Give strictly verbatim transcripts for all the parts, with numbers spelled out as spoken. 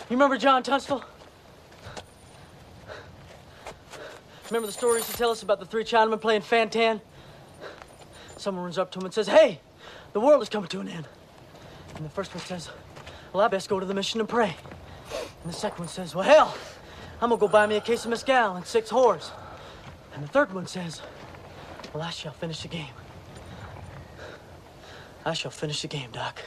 You remember John Tunstall? Remember the stories he tell us about the three Chinamen playing Fan-Tan? Someone runs up to him and says, hey, the world is coming to an end. And the first one says, well, I best go to the mission and pray. And the second one says, well, hell, I'm gonna go buy me a case of mezcal and six whores. And the third one says, well, I shall finish the game. I shall finish the game, Doc.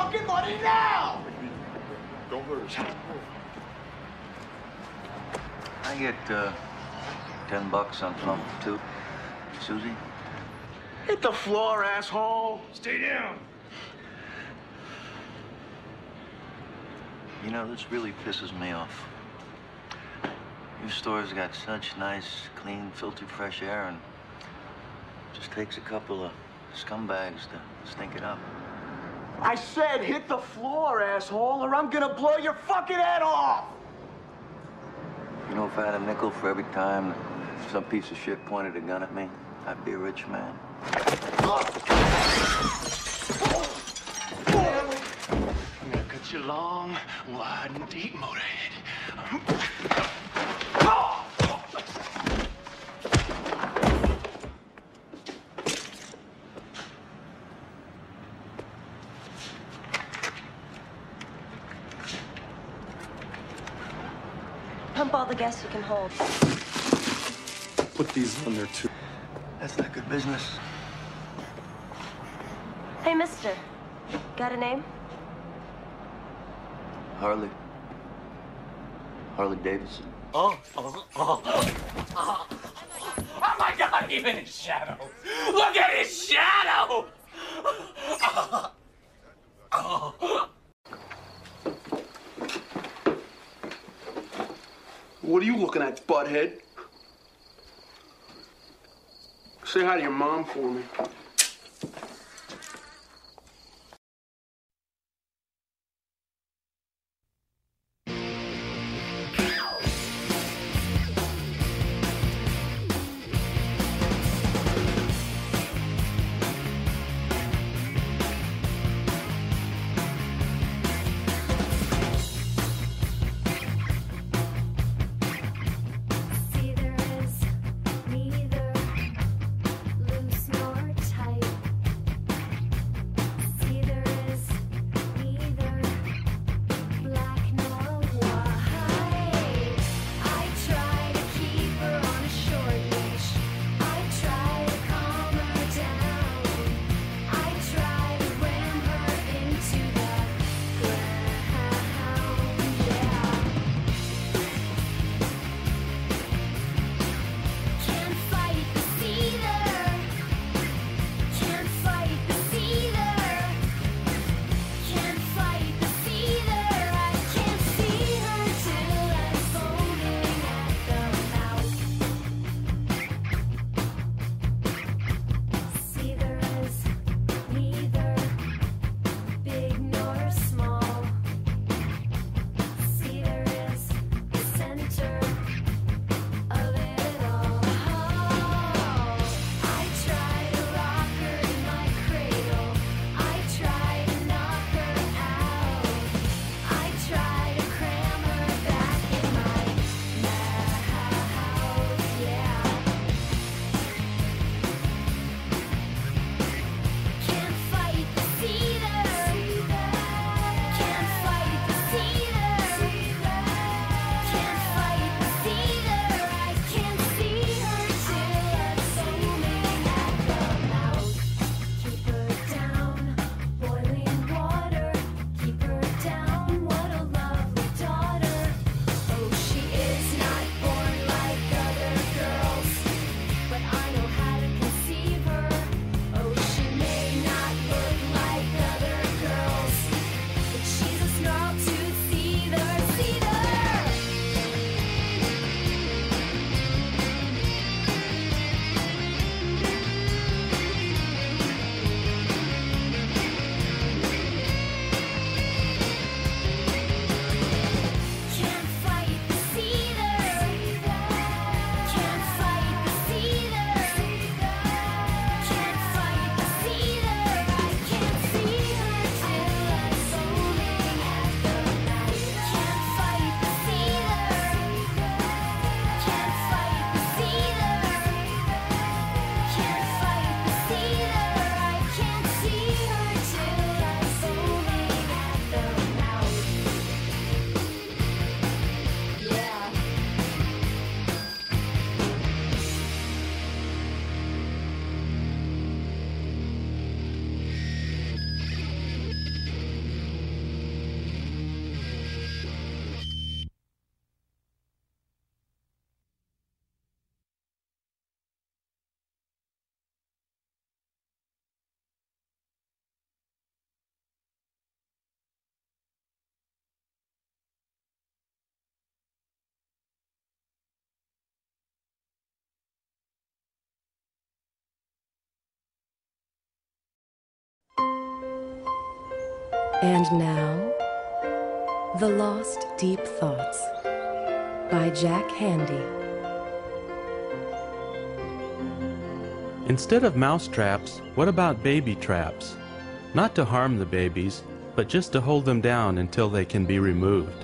fucking money now! Don't hurt us. I get uh, ten bucks on something too. Susie? Hit the floor, asshole. Stay down. You know, this really pisses me off. Your store's got such nice, clean, filtered fresh air, and it just takes a couple of scumbags to stink it up. I said hit the floor, asshole, or I'm gonna blow your fucking head off! You know, if I had a nickel for every time some piece of shit pointed a gun at me, I'd be a rich man. I'm gonna cut you long, wide, and deep, Motorhead. Pump all the gas you can hold. Put these in there too. That's not good business. Hey, mister. Got a name? Harley. Harley Davidson. Oh, oh, oh, oh. Oh my God, even his shadow. Look at his shadow. Oh. Oh. What are you looking at, butthead? Say hi to your mom for me. See, there is neither loose nor tight. And now, The Lost Deep Thoughts by Jack Handy. Instead of mouse traps, what about baby traps? Not to harm the babies, but just to hold them down until they can be removed.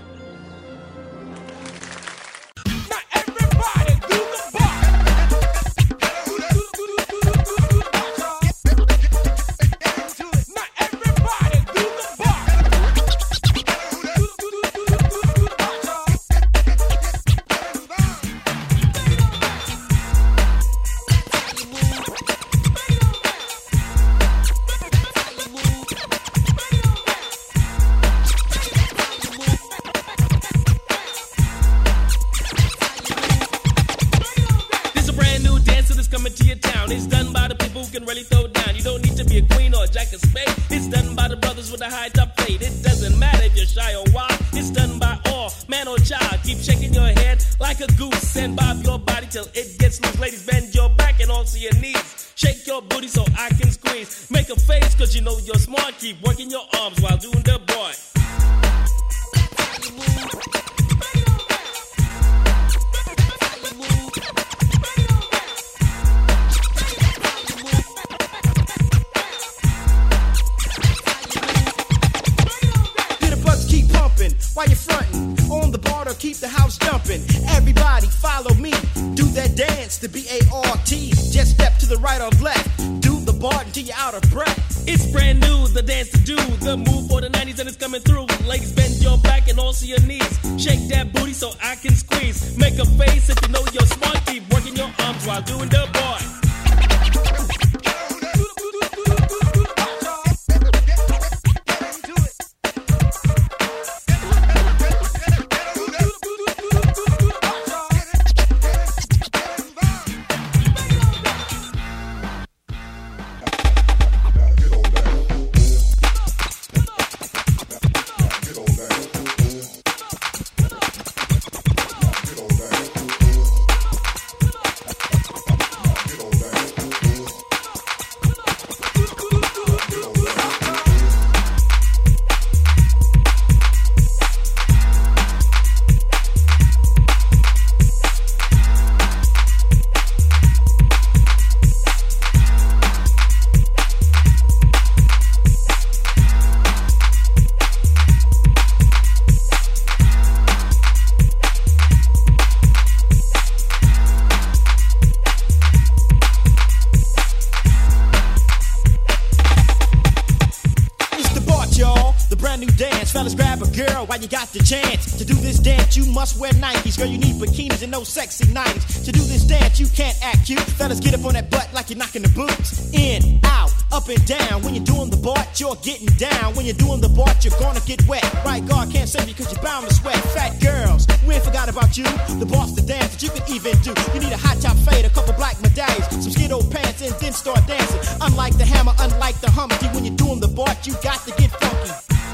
You got the chance to do this dance, you must wear Nikes. Girl, you need bikinis and no sexy nineties. To do this dance, you can't act cute. Fellas, get up on that butt like you're knocking the boots. In, out, up and down. When you're doing the part, you're getting down. When you're doing the part, you're gonna get wet. Right guard can't save you cause you're bound to sweat. Fat girls, we ain't forgot about you. The boss to dance that you can even do. You need a hot top fade, a couple black medallions, some skid old pants, and then start dancing. Unlike the hammer, unlike the Humpty, when you're doing the part, you got to get funky.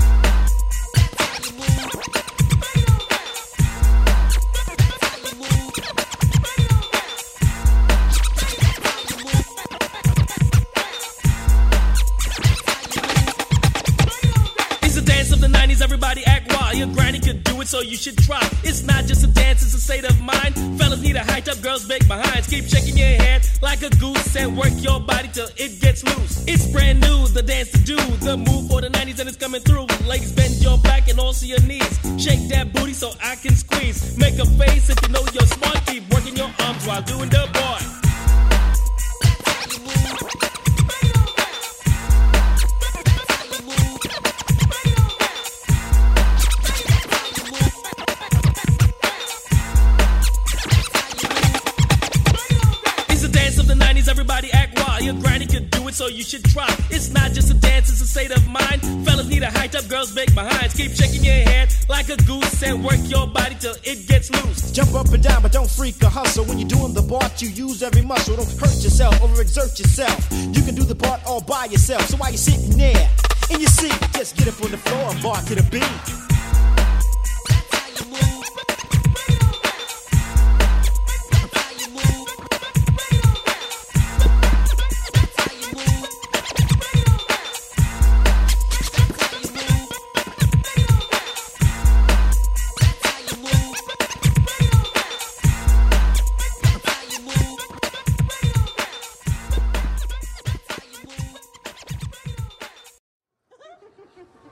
Everybody act wild, your granny could do it, so you should try. It's not just a dance, it's a state of mind. Fellas need a hyped up, girls bake behinds. Keep shaking your head like a goose and work your body till it gets loose. It's brand new, the dance to do, the move for the nineties and it's coming through. Ladies, bend your back and also your knees. Shake that booty so I can squeeze. Make a face if you know you're smart. Keep working your arms while doing the bar. Everybody act wild, your granny could do it, so you should try. It's not just a dance, it's a state of mind. Fellas need a hyped up, girls bake behinds. Keep shaking your head like a goose and work your body till it gets loose. Jump up and down, but don't freak or hustle. When you're doing the part, you use every muscle. Don't hurt yourself, overexert yourself. You can do the part all by yourself. So while you're sitting there in your seat, just get up on the floor and bark to the beat.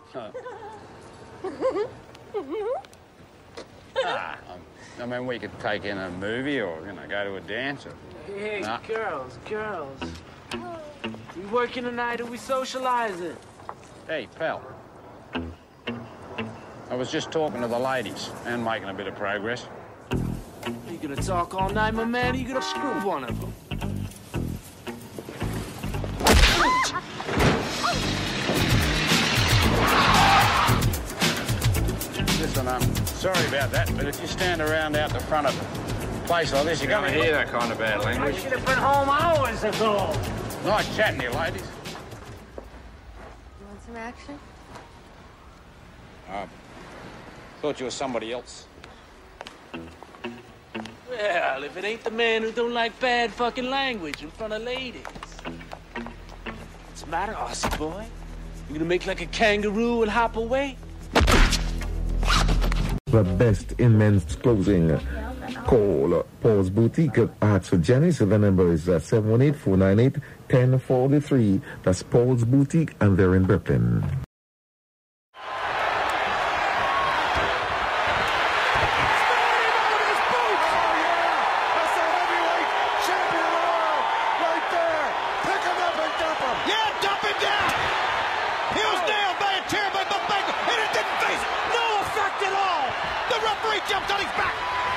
Ah, I mean, we could take in a movie or, you know, go to a dance or... Hey, nah. girls, girls. We working tonight or we socializing? Hey, pal. I was just talking to the ladies and making a bit of progress. You gonna talk all night, my man, or you gonna screw one of them? Listen, I'm sorry about that, but if you stand around out the front of a place like this, you're going to hear that kind of bad I language. should have been home hours ago. Nice chatting to you, ladies. You want some action? I thought you were somebody else. Well, if it ain't the man who don't like bad fucking language in front of ladies. What's the matter, Aussie boy? You gonna make like a kangaroo and hop away? The best in men's clothing. Call Paul's Boutique. Ask for Jenny. So the number is uh, seven one eight, four nine eight, one zero four three. That's Paul's Boutique, and they're in Brooklyn. Jumped on his back.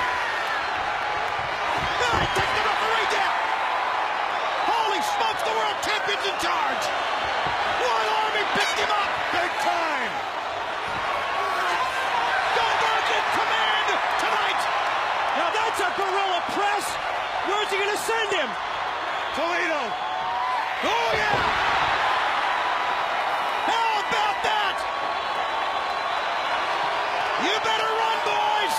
Oh, he takes the referee down. Holy smokes, the world champion's in charge. Royal Army picked him up. Big time. Goldberg in command tonight. Now that's a guerrilla press. Where's he going to send him? Toledo. Oh, yeah. How about that? You better run, boys.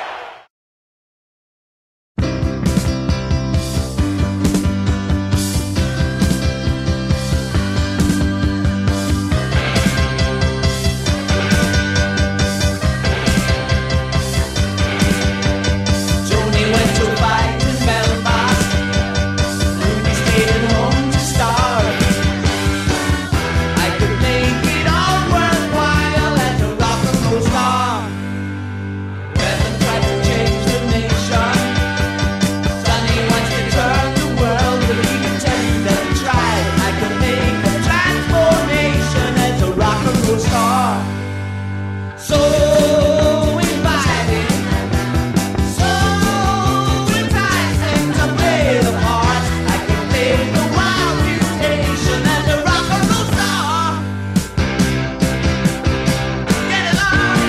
Tony went to fight in Belfast. Ruby stayed at home to starve. I could make it all worthwhile as a rock and roll star. Reverend tried to change the nation. Sonny wants to turn the world, but he can tell you that he tried. I could make a transformation as a rock and roll star. So inviting, so enticing to play the part. I can play the wild mutation as a rock and roll star. Get it on.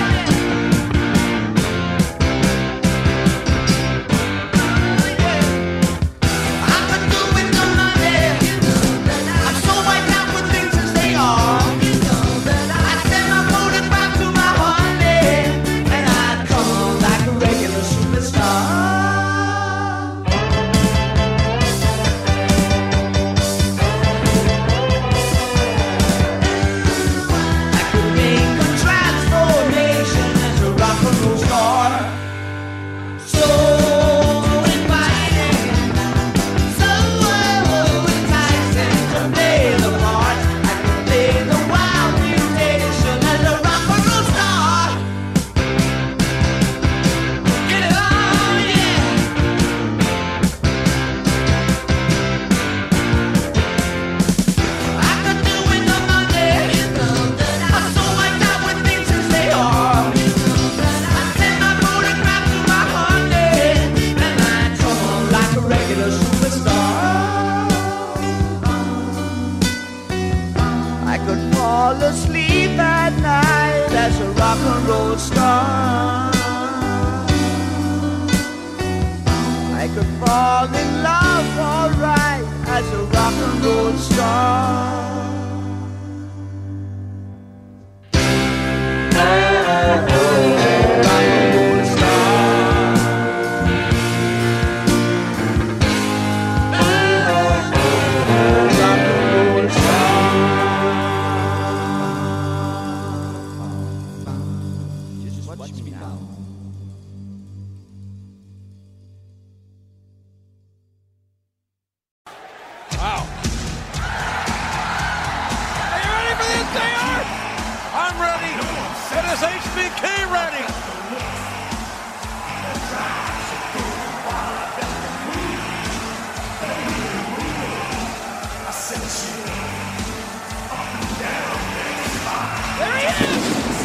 I could do with the money. I'm so wiped out with things as they are. I send my photograph to my honey, and I'd come on like a regular superstar. I could make a transformation as a rock and roll star. So inviting, so enticing to play the part. I could play the wild mutation as a rock and roll star. Get it on, yeah. I could do with the money. I'm so wiped out with things as they are. I send my photograph to my honey, and I come on like a regular superstar. I could fall asleep at night as a rock and roll star. I could fall in love alright as a rock and roll star. Rock and roll star. Rock and roll star. Just watch me now. Wow. Are you ready for this, J R? I'm ready. ready, and is H B K ready? There he is!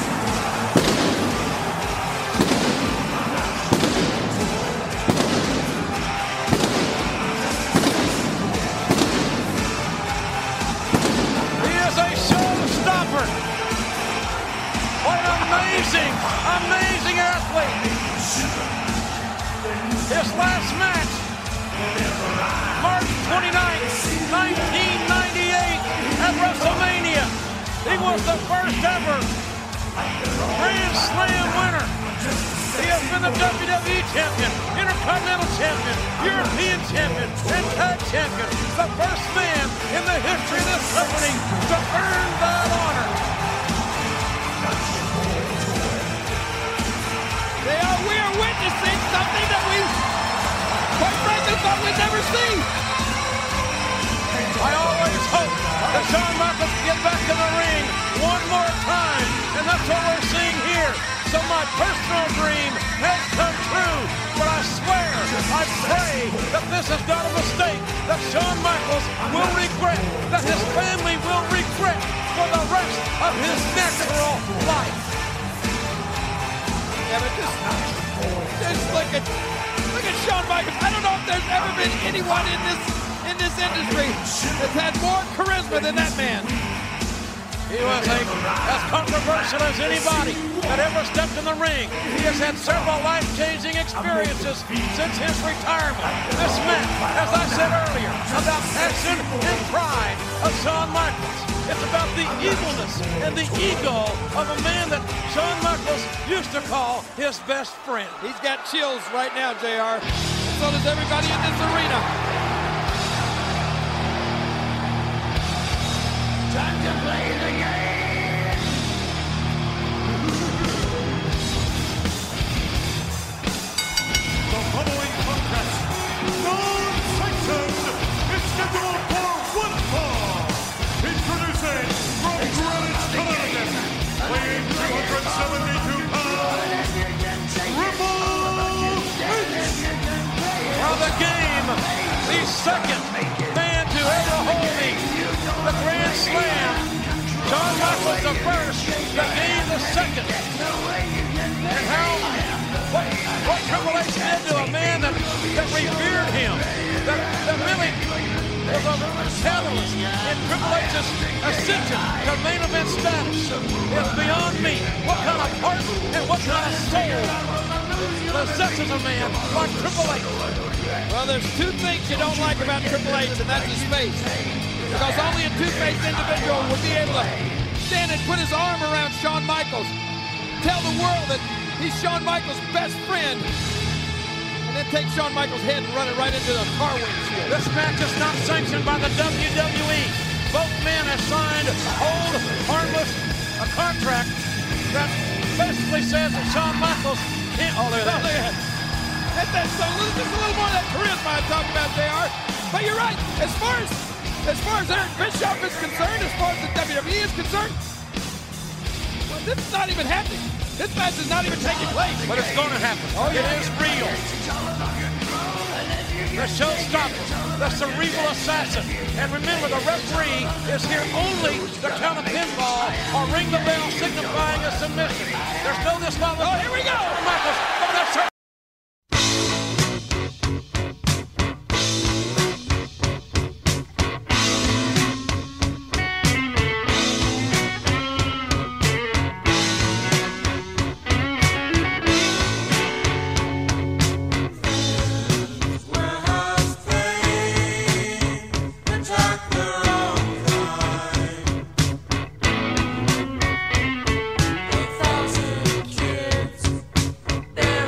He is a showstopper. What an amazing, amazing athlete. His last match, March twenty-ninth, nineteen ninety-eight at WrestleMania. He was the first ever Grand Slam winner. He has been the W W E champion, Intercontinental champion, European champion, and tag champion. The first man in the history of this company to earn that honor. They are, we are witnessing something that we, quite frankly, thought we'd never see. I always hope that Shawn Michaels can get back in the ring one more time, and that's what we're seeing here. So my personal dream has come true, but I swear, I pray that this is not a mistake, that Shawn Michaels will regret, that his family will regret for the rest of his natural life. Yeah, but just, just look at, look at Shawn Michaels. I don't know if there's ever been anyone in this in this industry that's had more charisma than that man. He was a, as controversial as anybody that ever stepped in the ring. He has had several life-changing experiences since his retirement. This match, as I said earlier, about passion and pride of Shawn Michaels. It's about the evilness and the ego of a man that Shawn Michaels used to call his best friend. He's got chills right now, J R. And so does everybody in this arena. Time to play the game! The following contest, non-sanctioned, is scheduled for one fall. Introducing from Greenwich, Connecticut, weighing two hundred seventy-two pounds, Triple H! For the game, the second man to ever hold the, the Grand Slam. Shawn Michaels the first, the game the second. And how, what, what Triple H did to a man that, that revered him, that, that really was a catalyst in Triple H's ascension to main event status is beyond me. What kind of heart and what kind of soul possesses a man like Triple H? Well, there's two things you don't like about Triple H, and that's his face. Because only a two-faced individual would be able to stand and put his arm around Shawn Michaels, tell the world that he's Shawn Michaels' best friend, and then take Shawn Michaels' head and run it right into the car windshield. This match is not sanctioned by the W W E. Both men have signed hold harmless a contract that basically says that Shawn Michaels can't. Oh, look at that. That's, that's so, just a little more of that charisma I'm talking about, J R. But you're right. As far as as far as Eric Bischoff is concerned, as far as the W W E is concerned, well, this is not even happening. This match is not even taking place. But it's going to happen. Oh, yeah. It is real. The showstopper, the cerebral assassin. And remember, the referee is here only to count a pinfall or ring the bell signifying a submission. There's no disqualification. Oh, here we go. Michaels. Oh, that's her. There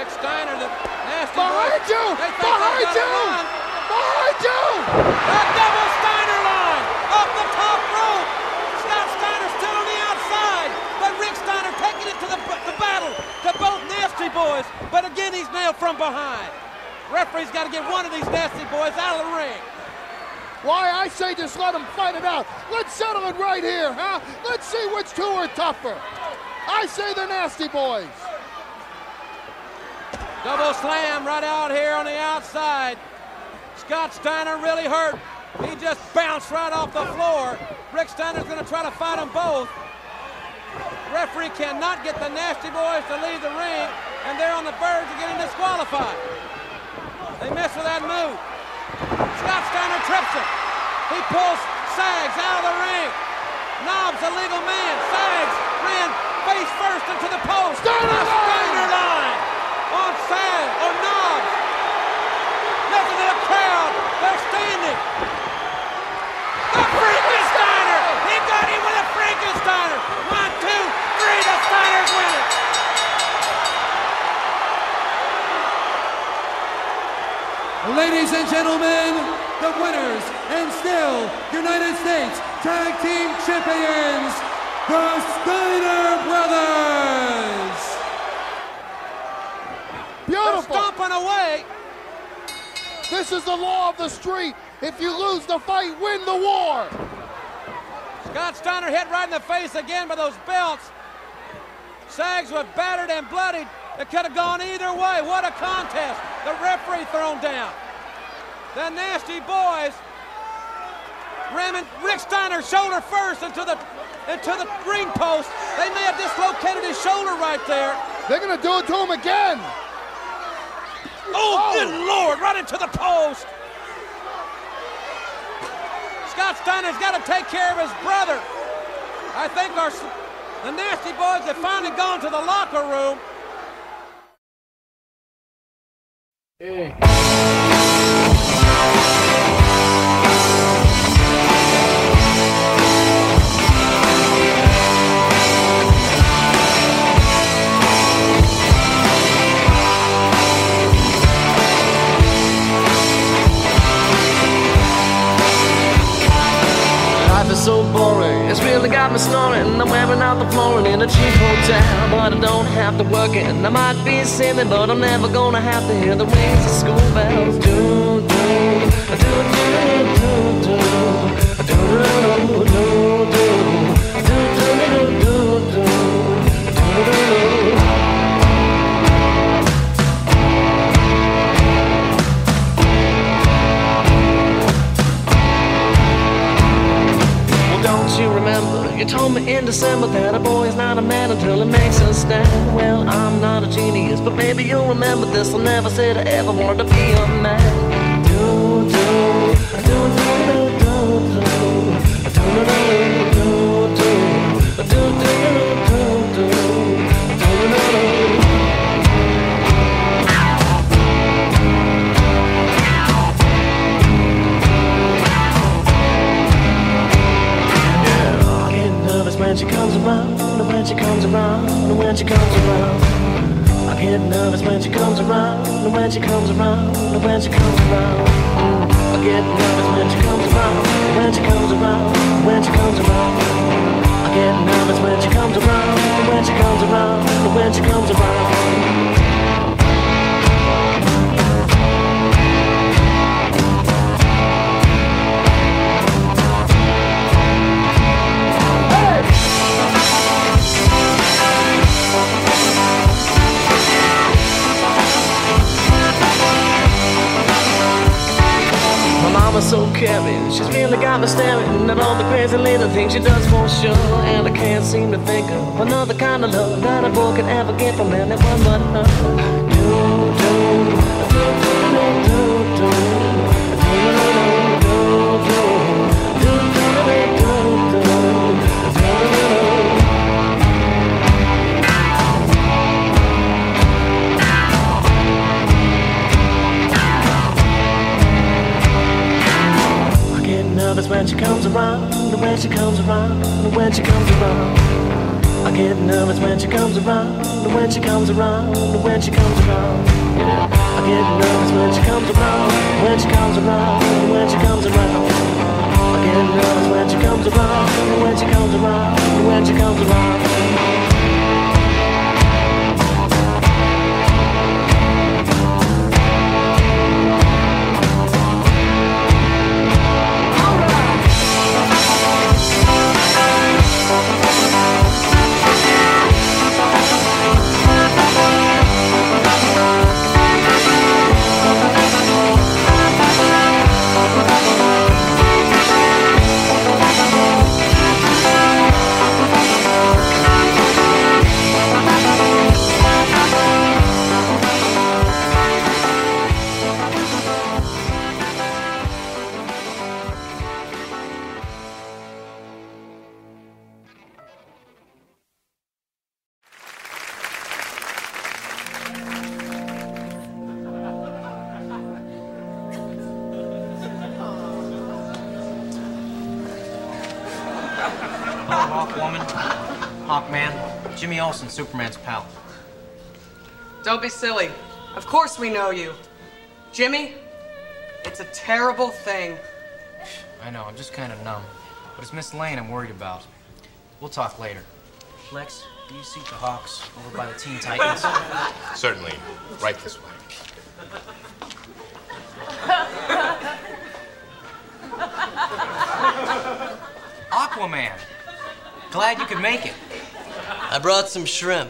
Rick Steiner, the nasty Behind boy. you! They think Behind they've got you! a run. Behind you! A double Steiner line up the top rope. Scott Steiner still on the outside, but Rick Steiner taking it to the, the battle to both nasty boys. But again, he's nailed from behind. Referee's got to get one of these nasty boys out of the ring. Why, I say just let them fight it out. Let's settle it right here, huh? Let's see which two are tougher. I say the nasty boys. Double slam right out here on the outside. Scott Steiner really hurt. He just bounced right off the floor. Rick Steiner's going to try to fight them both. Referee cannot get the nasty boys to leave the ring, and they're on the verge of getting disqualified. They mess with that move. Scott Steiner trips him. He pulls Sags out of the ring. Knobs, a legal man. Sags ran face first into the post. Steiner a Steiner line on Sags, on Knobs. Listen to the crowd. They're standing. The Frankensteiner. He got him with a Frankensteiner. One, two, three. The Steiners win it. Ladies and gentlemen, the winners and still United States Tag Team Champions, the Steiner Brothers. Beautiful. They're stomping away. This is the law of the street. If you lose the fight, win the war. Scott Steiner hit right in the face again by those belts. Sags was battered and bloodied. It could have gone either way. What a contest. The referee thrown down. The nasty boys ramming Rick Steiner's shoulder first into the into the ring post. They may have dislocated his shoulder right there. They're going to do it to him again. Oh, oh, good Lord, right into the post. Scott Steiner's got to take care of his brother. I think our the nasty boys have finally gone to the locker room. Hey. Life is so boring, it's really got me snoring. I'm wearing out the flooring in a cheap hotel, but I don't have to work it. And I might be silly, but I'm never gonna have to hear the rings of school bells. Do, do, do, do, do, do, do, do, do, do, do, do, do, do. Don't you remember, you told me in December that a boy is not a man until he makes a stand. Well, I'm not a genius, but maybe you'll remember this. I never said I ever wanted to be a man. Do, do, do, do, do, do, do, do, do, do, do, do, do, do, do. When she comes around, and when she comes around, and when she comes around, I get nervous when she comes around, and when she comes around, and when she comes around, I get nervous when she comes around, and when she comes around, and when she comes around, I get nervous when she comes around, and when she comes around, and when she comes around. Mama's so caring, she's really got me staring at all the crazy little things she does for sure. And I can't seem to think of another kind of love that a boy could ever get from anyone but her. Do, do, do, do, do, do, do, do, do, do, do, do, do. Nervous when she comes around, and when she comes around, and when she comes around, I get nervous when she comes around, when she comes around, when she comes around. Yeah. I get nervous when she comes around, when she comes around, when she comes around. I get nervous when she comes around, when she comes around, when she comes around. Hawkwoman, Hawkman, Jimmy Olsen, Superman's pal. Don't be silly. Of course we know you. Jimmy, it's a terrible thing. I know, I'm just kind of numb. But it's Miss Lane I'm worried about. We'll talk later. Lex, do you see the Hawks over by the Teen Titans? Certainly. Right this way. Aquaman! Glad you could make it. I brought some shrimp.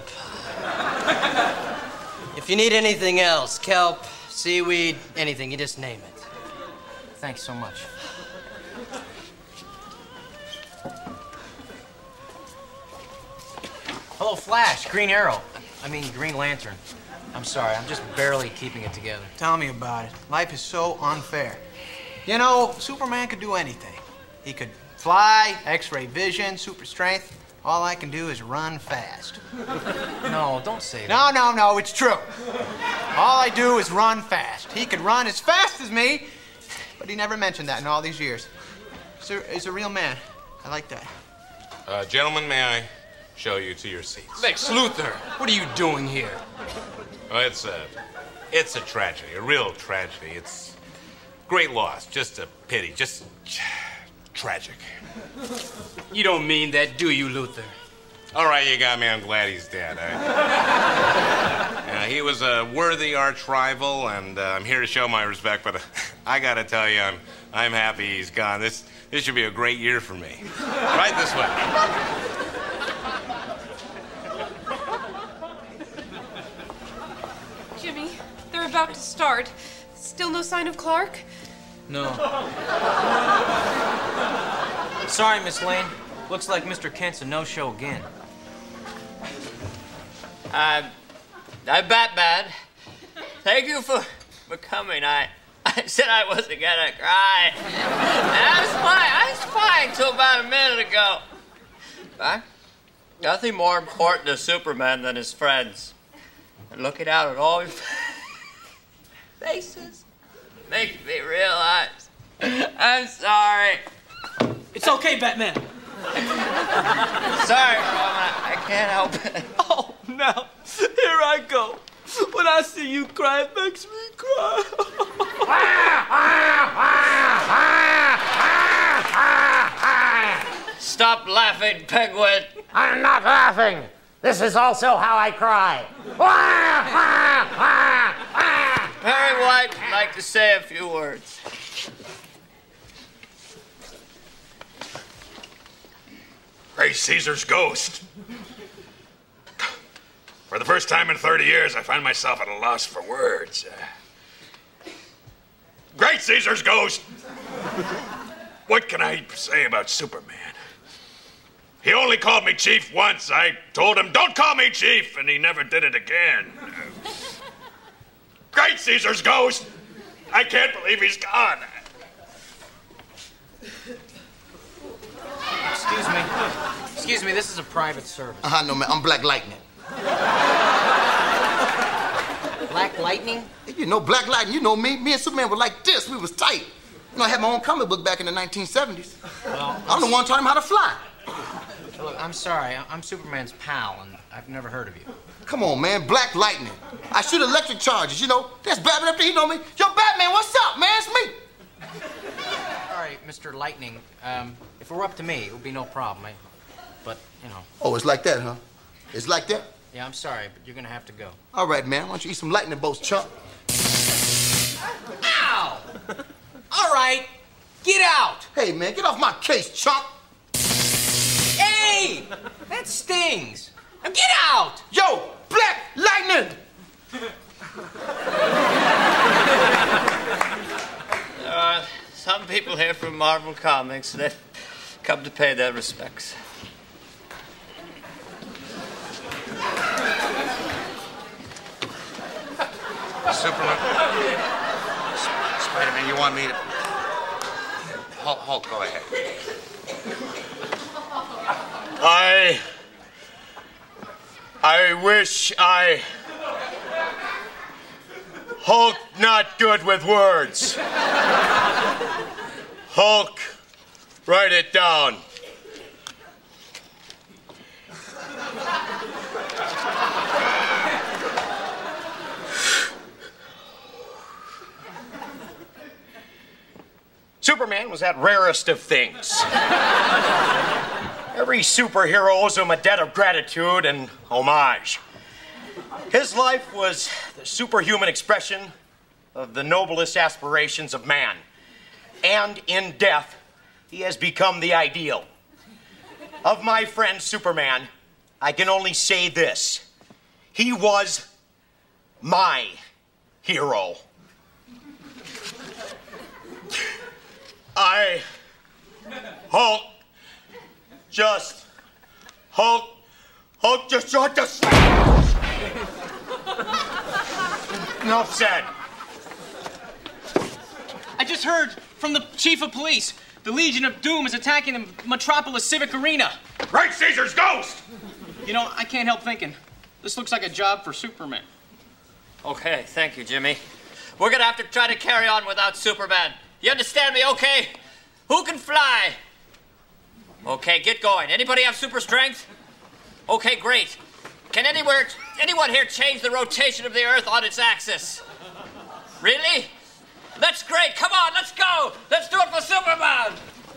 If you need anything else, kelp, seaweed, anything, you just name it. Thanks so much. Hello, Flash, Green Arrow. I mean, Green Lantern. I'm sorry, I'm just barely keeping it together. Tell me about it. Life is so unfair. You know, Superman could do anything. He could fly, X-ray vision, super strength. All I can do is run fast. No, don't say that. No, no, no, it's true. All I do is run fast. He could run as fast as me, but he never mentioned that in all these years. He's a, he's a real man. I like that. Uh, gentlemen, may I show you to your seats? Lex Luthor, what are you doing here? Oh, it's a, it's a tragedy, a real tragedy. It's great loss, just a pity, just tragic. You don't mean that, do you, Luthor? All right, you got me. I'm glad he's dead. I... yeah, he was a worthy arch rival, and uh, I'm here to show my respect. But uh, I got to tell you, I'm I'm happy he's gone. This this should be a great year for me. Right this way. Jimmy, they're about to start. Still no sign of Clark? No. Sorry, Miss Lane. Looks like Mister Kent's a no-show again. Uh, I'm Batman. Thank you for, for coming. I, I said I wasn't gonna cry. And I was fine. I was fine till about a minute ago. But nothing more important to Superman than his friends. And looking out at all your faces makes me realize I'm sorry. It's okay, Batman. Sorry, Roman. I can't help it. Oh, now, here I go. When I see you cry, it makes me cry. Stop laughing, Penguin. I'm not laughing. This is also how I cry. Perry White would like to say a few words. Great Caesar's ghost. For the first time in thirty years, I find myself at a loss for words. Uh, Great Caesar's ghost! What can I say about Superman? He only called me Chief once. I told him, don't call me Chief, and he never did it again. Uh, Great Caesar's ghost! I can't believe he's gone. Excuse me. Excuse me, this is a private service. Uh-huh, no, man. I'm Black Lightning. Black Lightning? You know, Black Lightning, you know me. Me and Superman were like this. We was tight. You know, I had my own comic book back in the nineteen seventies. Well, I'm the one taught him how to fly. Look, I'm sorry. I- I'm Superman's pal, and I've never heard of you. Come on, man. Black Lightning. I shoot electric charges, you know. That's Batman up there. You know me. Yo, Batman, what's up, man? It's me. All right, Mister Lightning. Um, if it were up to me, it would be no problem. I, but, you know. Oh, it's like that, huh? It's like that? Yeah, I'm sorry, but you're going to have to go. All right, man. Why don't you eat some lightning bolts, chump? Ow! All right, get out! Hey, man, get off my case, chump! Hey! That stings! Now get out! Yo, Black Lightning! There are some people here from Marvel Comics. They've come to pay their respects. Superman. Spider-Man, you want me to... Hulk, Hulk, go ahead. I... I wish I... Hulk not good with words. Hulk, write it down. Superman was that rarest of things. Every superhero owes him a debt of gratitude and homage. His life was the superhuman expression of the noblest aspirations of man. And in death, he has become the ideal. Of my friend Superman, I can only say this. He was my hero. I, Hulk, just, Hulk, Hulk just shot the Enough said. I just heard from the chief of police. The Legion of Doom is attacking the Metropolis Civic Arena. Right, Caesar's ghost! You know, I can't help thinking. This looks like a job for Superman. Okay, thank you, Jimmy. We're gonna have to try to carry on without Superman. You understand me, okay? Who can fly? Okay, get going. Anybody have super strength? Okay, great. Can anywhere, anyone here change the rotation of the Earth on its axis? Really? That's great. Come on, let's go. Let's do it for Superman.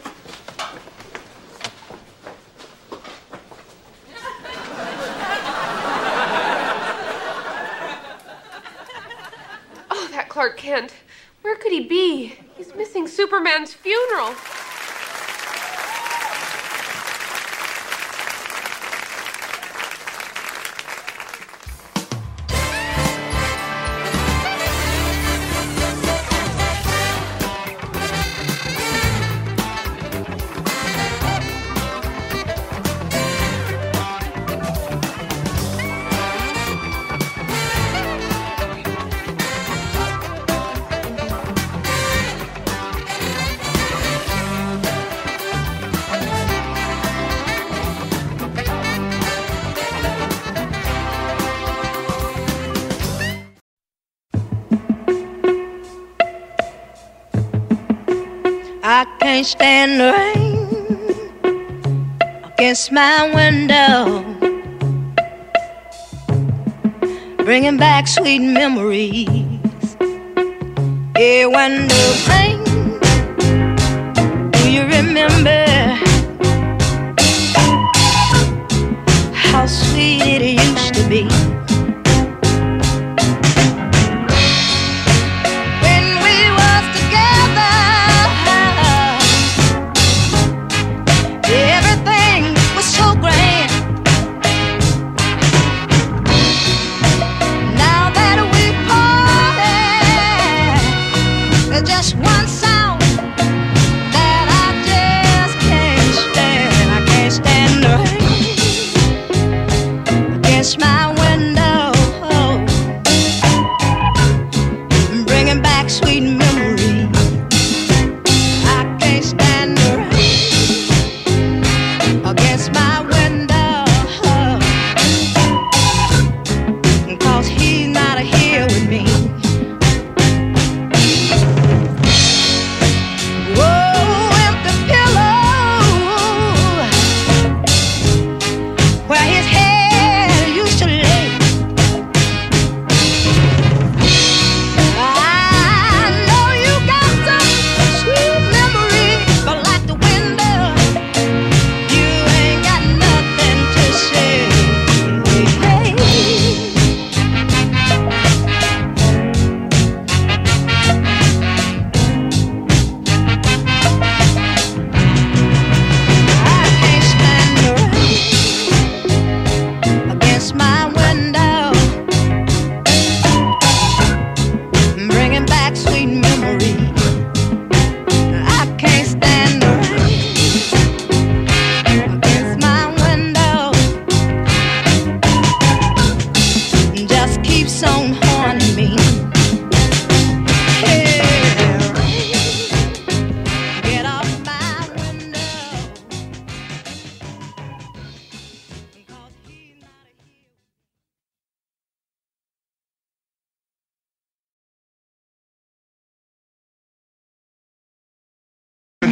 Oh, that Clark Kent. Where could he be? He's missing Superman's funeral. I can't stand the rain against my window, bringing back sweet memories. Yeah, when the rain, do you remember how sweet it used to be? Just one sound that I just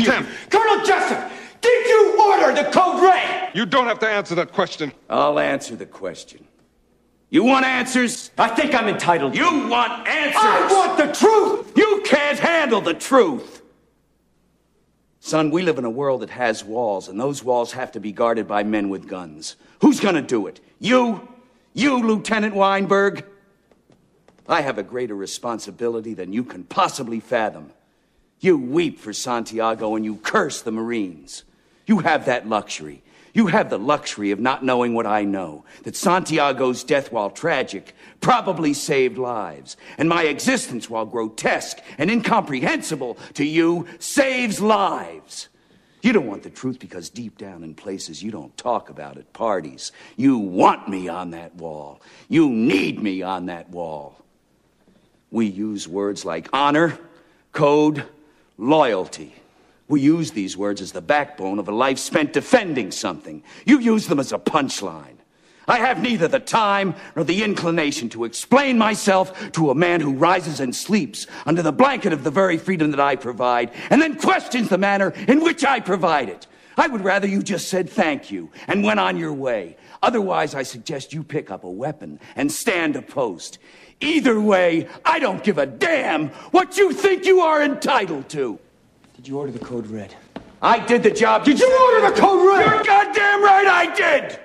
Lieutenant. Colonel Jessup, did you order the Code Red? You don't have to answer that question. I'll answer the question. You want answers? I think I'm entitled. You want answers? I want the truth! You can't handle the truth! Son, we live in a world that has walls, and those walls have to be guarded by men with guns. Who's gonna do it? You? You, Lieutenant Weinberg? I have a greater responsibility than you can possibly fathom. You weep for Santiago and you curse the Marines. You have that luxury. You have the luxury of not knowing what I know, that Santiago's death, while tragic, probably saved lives, and my existence, while grotesque and incomprehensible to you, saves lives. You don't want the truth because deep down in places you don't talk about at parties, you want me on that wall. You need me on that wall. We use words like honor, code, loyalty. We use these words as the backbone of a life spent defending something. You use them as a punchline. I have neither the time nor the inclination to explain myself to a man who rises and sleeps under the blanket of the very freedom that I provide, and then questions the manner in which I provide it. I would rather you just said thank you and went on your way. Otherwise, I suggest you pick up a weapon and stand a post. Either way, I don't give a damn what you think you are entitled to. Did you order the Code Red? I did the job. Did you order the Code Red? You're goddamn right I did!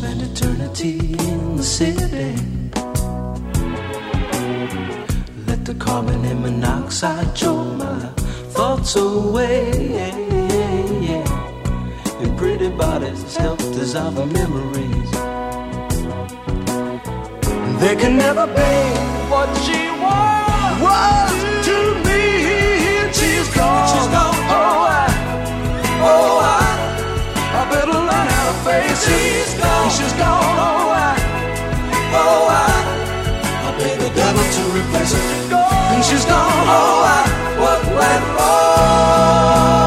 spend eternity in the city. Let the carbon and monoxide choke my thoughts away. In pretty bodies help dissolve the memories. There can never be what she was, was to me. She's gone. She's gone. Oh, I, oh, I, I better learn how to face it. She's gone. She's gone. Oh, I, oh, I, I pay the devil to replace her. And she's gone. Oh, I, what went wrong?